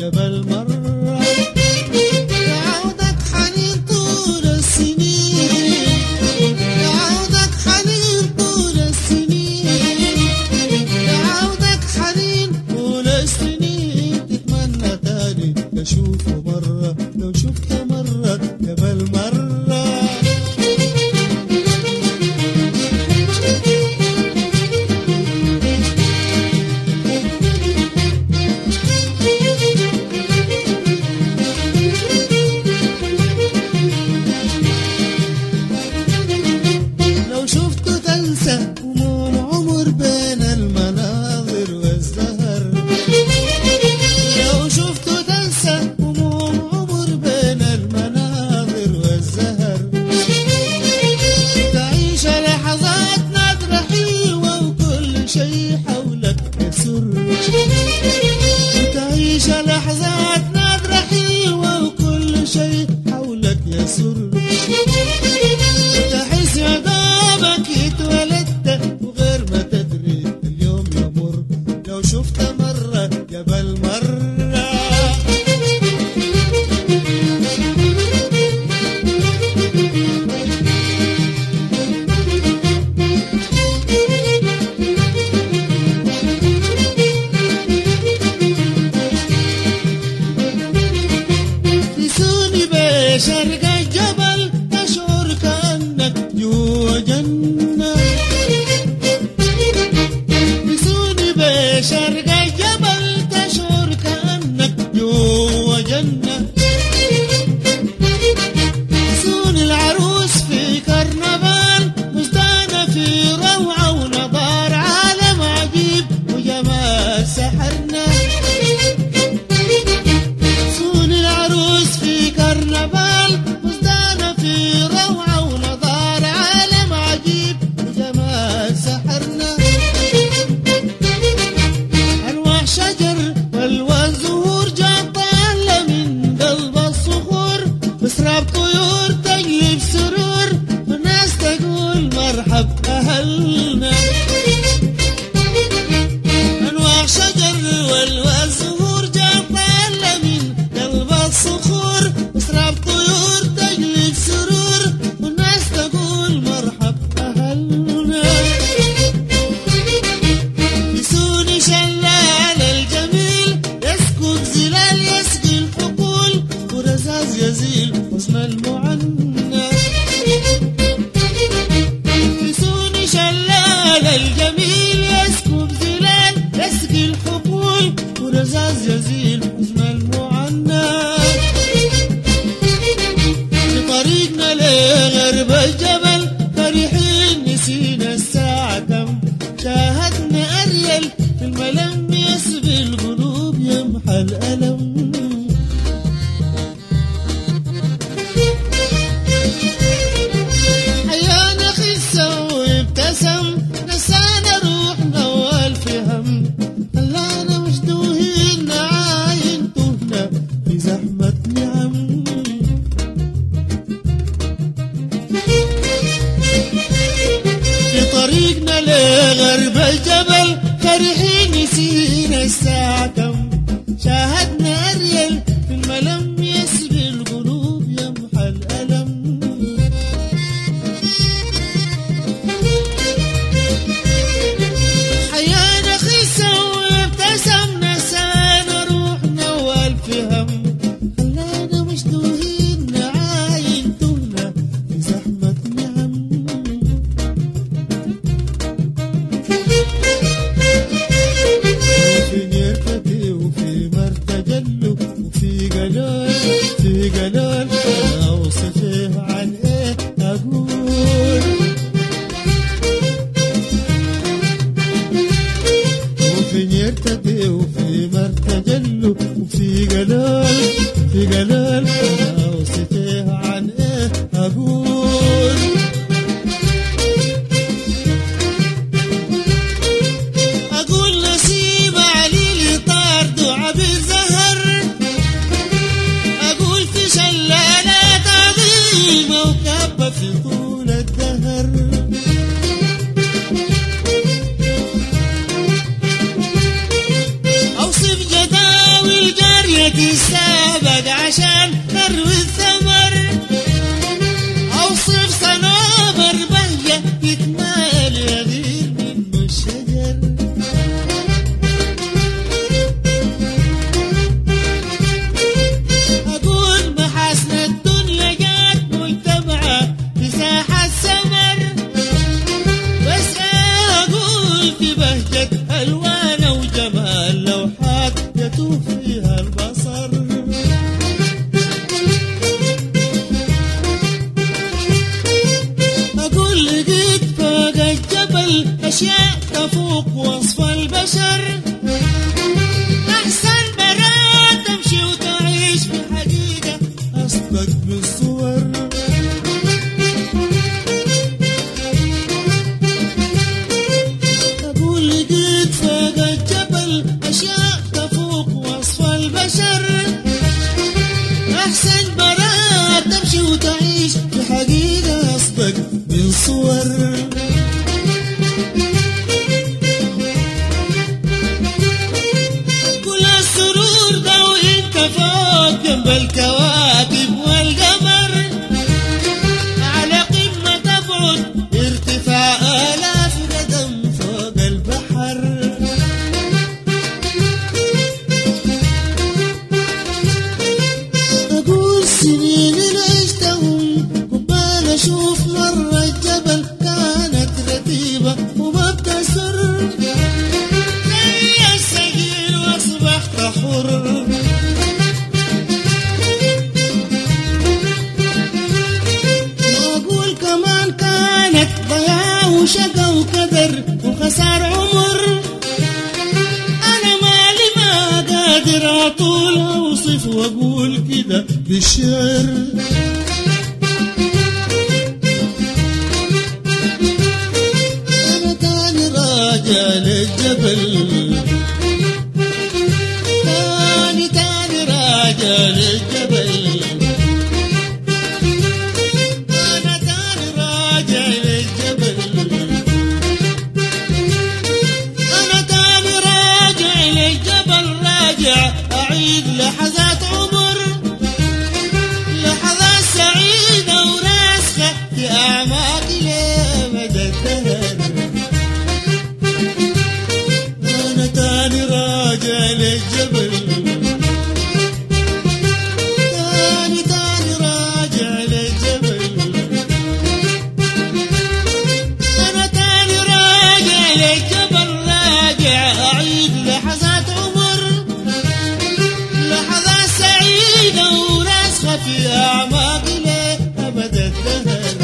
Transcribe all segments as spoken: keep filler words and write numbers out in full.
جبل مرة يعودك حنين طول السنين، يعودك حنين طول السنين، يعودك حنين طول السنين. تتمنى تاني تشوفه مرة لو شفته مرة جبل مرة. هموم عمر بين المناظر والزهر، لو شفته تنسى هموم عمر بين المناظر والزهر. تعيش لحظات نادرة حلوة وكل شيء حولك يسر، تعيش لحظات نادرة حلوة وكل شيء حولك يسر. تحس يا دوبك اتولدت وغير ما تدري اليوم يمر لو شفت مرة جبل مرة. تسوني بشرق الجبل تشعر كأنك جوا جنة، تسوني بشرق الجبل تشعر كأنك جوا جنة. تسوني العروس في كرنفال مزدانة في روعة ونظار عالم عجيب وجمال سحرنا. تسوني العروس في كرنفال مزدانة في روعة ونظار عالم عجيب وجمال سحرنا. أنواع شجر والوان زهور جاطالة من قلب الصخور، بسراب طيور تجلب سرور والناس تقول مرحب أهلنا. أنواع شجر والوان زهور جاطالة من قلب الصخور، بسراب طيور تجلب سرور والناس تقول مرحب أهلنا. يسوني شلال الجميل يسكب زلال يسقي الحقول ورزاز يزيل حزن المعنى. يسوني شلال الجميل يسكب زلال يسقي الحقول ورزاز يزيل حزن المعنى. في طريقنا لغرب الجبل فرحين نسينا الساعة كم، شاهدنا أريل في الملم يسبي القلوب يمحى الألم. حيانا خسة وابتسم نسانا روحنا والفهم، خلانا مشدوهين نعاين تهنا في زحمة نعم. في طريقنا لغرب الجبل فرحين نسينا الساعة كم، شاهدنا أريل في الملم يسري القلوب يمحى الألم. حيانا خسة وابتسم نسانا روحنا والفهم، خلانا مشدوهين نعاين تهنا في زحمة نعم. وفي نيرتي وفي مرتجل وفي قلال في قلال أنا أوصفه عن إيه أقول. وفي نيرتي وفي مرتجل وفي قلال في قلال أنا أوصفه عن إيه أقول. أقول نسيم عليلي طار دعا بالزهر، أقول في شلالات عظيمة وكبة في طول الدهر. عشان نروي الثمر، أوصف صنابر بهية يتمال يغير منه الشجر. أقول محاسن الدنيا جات مجتمعة في ساحة سمر، بس أقول في بهجة ألوان وجمال لوحات يتوه فيها البصر. أقول لقيت فوق الجبل أشياء تفوق وصف البشر، أحسن برات تمشي وتعيش في حقيقة أصدق من الصور. أقول لقيت فوق الجبل أشياء تفوق وصف البشر، أحسن برات تمشي وتعيش في حقيقة أصدق من صور. كل السرور ده وانت فوق جنب الكواكب والقمر، على قمة تبعد ارتفاع آلاف قدم فوق البحر. أقول سنين اللي عشتهم قبال أشوف مرة الجبل كانت رتيبة وما بتسر، زي السجين وأصبحت حر. وأقول كمان كانت ضياع وشقا وكدر وخسار عمر، أنا مالي ما قادر أطول أوصف وأقول كده بالشعر. أنا تاني راجع للجبل، تاني تاني راجع للجبل، أنا تاني راجع للجبل، أنا تاني راجع للجبل، راجع أعيد لحظات عمر، لحظات سعيدة وراسخة في أعماقي لأبد الدهر. أنا تاني راجع للجبل، تاني تاني راجع للجبل، أنا تاني راجع للجبل، راجع أعيد لحظات عمر، لحظات سعيدة وراسخة في أعماقي لأبد الدهر.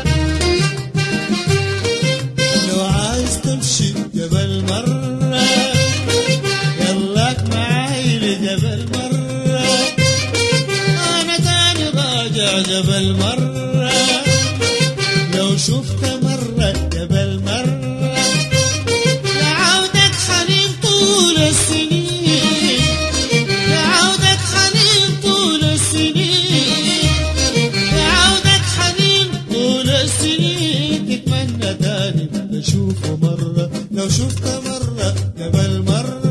لو عايز تمشي جبل مرة يلاك معاي لجبل مرة، أنا تاني راجع جبل مرة، لو شفت مرة جبل مرة، لعودك حنين طول السنين، لعودك حنين طول السنين، لعودك حنين طول السنين، تتمنى تاني تشوفه مرة، لو شفت مرة جبل مرة.